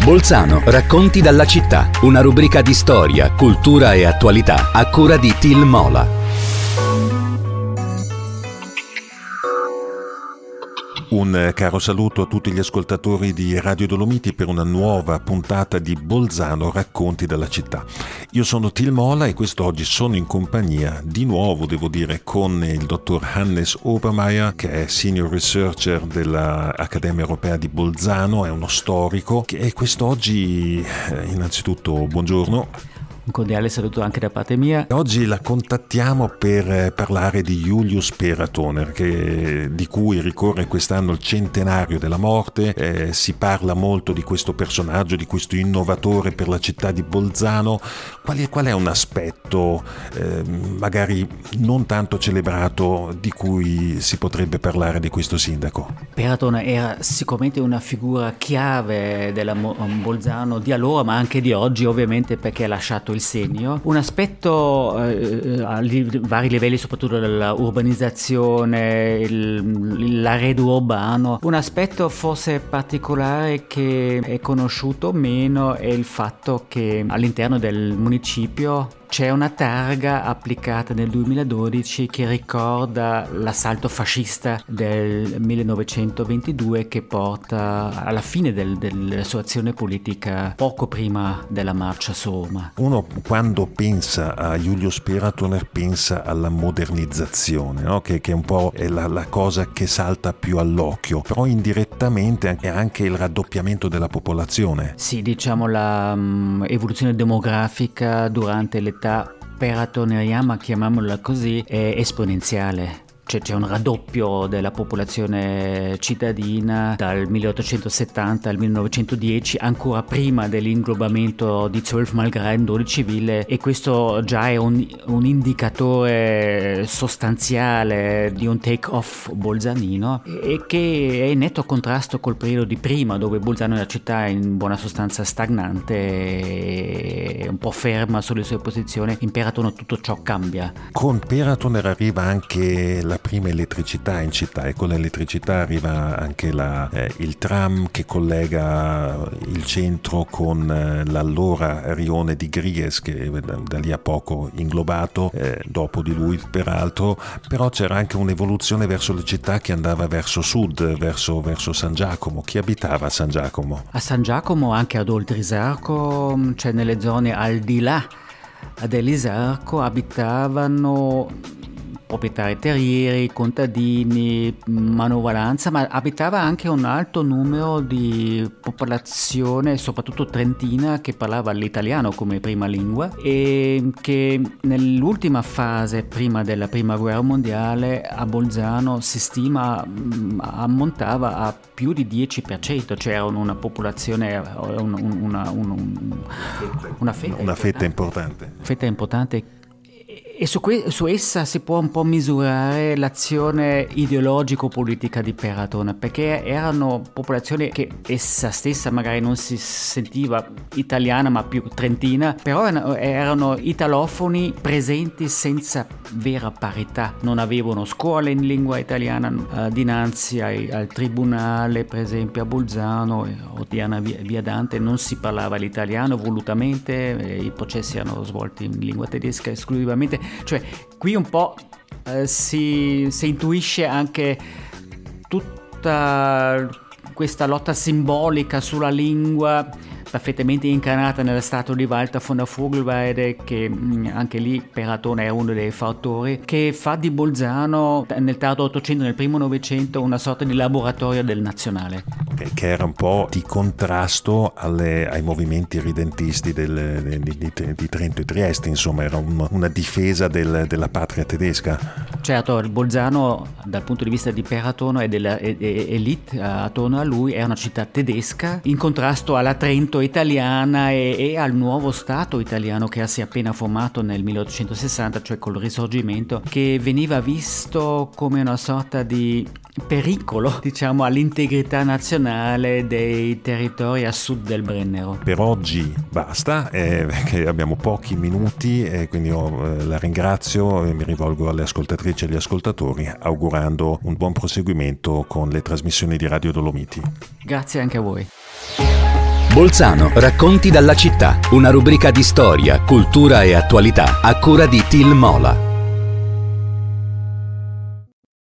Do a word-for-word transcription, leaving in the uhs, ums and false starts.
Bolzano, racconti dalla città. Una rubrica di storia, cultura e attualità a cura di Til Mola. Un caro saluto a tutti gli ascoltatori di Radio Dolomiti per una nuova puntata di Bolzano, racconti dalla città. Io sono Til Mola e quest'oggi sono in compagnia, di nuovo devo dire, con il dottor Hannes Obermeier, che è Senior Researcher dell'Accademia Europea di Bolzano, è uno storico, e quest'oggi, innanzitutto, buongiorno. Un cordiale saluto anche da parte mia. Oggi la contattiamo per parlare di Julius Peratoner, che, di cui ricorre quest'anno il centenario della morte. Eh, si parla molto di questo personaggio, di questo innovatore per la città di Bolzano. Qual è, qual è un aspetto eh, magari non tanto celebrato di cui si potrebbe parlare di questo sindaco? Peratoner era sicuramente una figura chiave della Bolzano di allora, ma anche di oggi, ovviamente, perché ha lasciato il segno. Un aspetto eh, a li, vari livelli, soprattutto della urbanizzazione, il, l'arredo urbano. Un aspetto forse particolare che è conosciuto meno è il fatto che all'interno del municipio c'è una targa applicata nel duemiladodici che ricorda l'assalto fascista del millenovecentoventidue, che porta alla fine del, della sua azione politica poco prima della marcia su Roma. Uno, quando pensa a Julius Peratoner, pensa alla modernizzazione, no? che, che un po' è la, la cosa che salta più all'occhio, però indirettamente è anche il raddoppiamento della popolazione. Sì, diciamo la um, evoluzione demografica durante l'età peratoneriana, chiamiamola così, è esponenziale. Cioè, c'è un raddoppio della popolazione cittadina dal milleottocentosettanta al millenovecentodieci, ancora prima dell'inglobamento di zwölf Malgräden, dodici ville, e questo già è un, un indicatore sostanziale di un take-off bolzanino, e che è in netto contrasto col periodo di prima, dove Bolzano è una città in buona sostanza stagnante e un po' ferma sulle sue posizioni. In Peratoner tutto ciò cambia. Con Peratoner arriva anche la prima elettricità in città, e con l'elettricità arriva anche la, eh, il tram che collega il centro con eh, l'allora rione di Gries, che da, da lì a poco inglobato, eh, dopo di lui peraltro. Però c'era anche un'evoluzione verso le città che andava verso sud, verso, verso San Giacomo. Chi abitava a San Giacomo? A San Giacomo, anche ad Oltrisarco, cioè nelle zone al di là dell'Isarco, abitavano proprietari terrieri, contadini, manovalanza, ma abitava anche un alto numero di popolazione, soprattutto trentina, che parlava l'italiano come prima lingua, e che nell'ultima fase, prima della prima guerra mondiale, a Bolzano si stima ammontava a più di dieci per cento, cioè era una popolazione, una, una, una, una fetta una fetta importante. Fetta importante. E su, que- su essa si può un po' misurare l'azione ideologico-politica di Peratoner, perché erano popolazioni che essa stessa magari non si sentiva italiana ma più trentina, però erano italofoni presenti senza vera parità. Non avevano scuole in lingua italiana, uh, dinanzi ai, al tribunale, per esempio a Bolzano o Diana Via Dante, non si parlava l'italiano volutamente, i processi erano svolti in lingua tedesca esclusivamente. Cioè, qui un po' eh, si, si intuisce anche tutta questa lotta simbolica sulla lingua, perfettamente incarnata nella statua di Walter von der Vogelweide, che mh, anche lì Peratoner è uno dei fautori, che fa di Bolzano nel tardo Ottocento, nel primo Novecento, una sorta di laboratorio del nazionale. Okay, che era un po' di contrasto alle, ai movimenti ridentisti del, di, di, di Trento e Trieste, insomma era un, una difesa del, della patria tedesca. Certo, il Bolzano dal punto di vista di Peratoner e dell'elite attorno a lui è una città tedesca in contrasto alla Trento italiana e, e al nuovo Stato italiano che si è appena formato nel milleottocentosessanta, cioè col Risorgimento, che veniva visto come una sorta di pericolo, diciamo, all'integrità nazionale dei territori a sud del Brennero. Per oggi basta, eh, perché abbiamo pochi minuti, e quindi io eh, la ringrazio e mi rivolgo alle ascoltatrici e agli ascoltatori augurando un buon proseguimento con le trasmissioni di Radio Dolomiti. Grazie anche a voi. Bolzano, racconti dalla città, una rubrica di storia, cultura e attualità a cura di Til Mola.